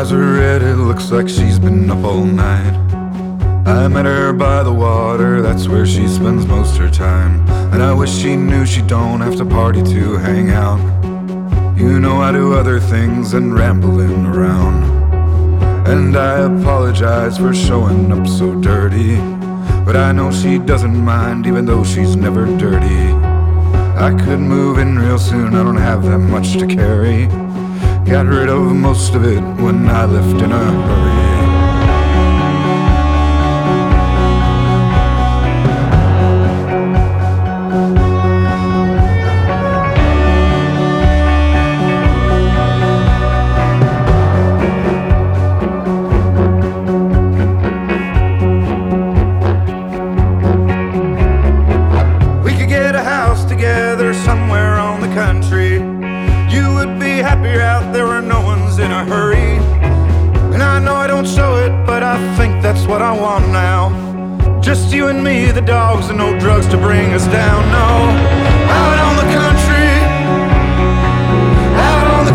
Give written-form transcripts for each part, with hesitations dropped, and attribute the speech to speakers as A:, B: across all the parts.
A: eyes are red, it looks like she's been up all night. I met her by the water, that's where she spends most her time. And I wish she knew she don't have to party to hang out. You know I do other things than rambling around. And I apologize for showing up so dirty, but I know she doesn't mind even though she's never dirty. I could move in real soon, I don't have that much to carry. Got rid of most of it when I left in a hurry. Together somewhere on the country, you would be happier out there where no one's in a hurry. And I know I don't show it, but I think that's what I want now. Just you and me, the dogs, and no drugs to bring us down. No, out on the country, out on the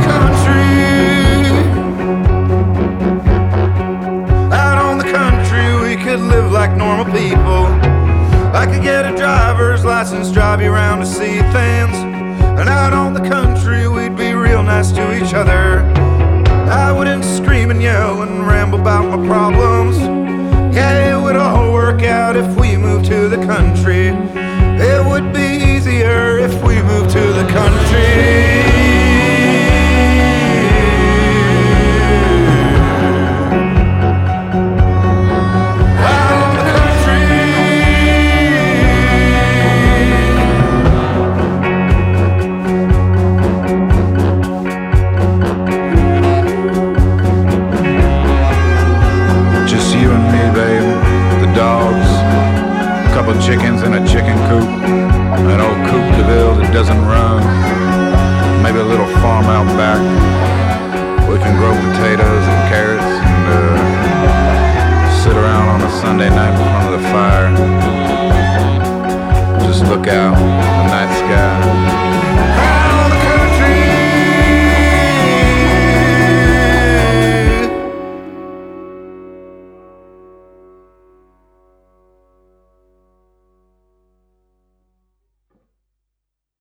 A: country, out on the country, we could live like normal people. I could get a driver's license, drive you around to see things. And out on the country, we'd be real nice to each other. I wouldn't scream and yell and ramble about my problems. Yeah, it would all work out if we moved to the country. It would be easier if we moved to the country. Couple chickens in a chicken coop, an old coupe de ville that doesn't run, maybe a little farm out back. We can grow potatoes and carrots and sit around on a Sunday night in front of the fire, just look out the night sky.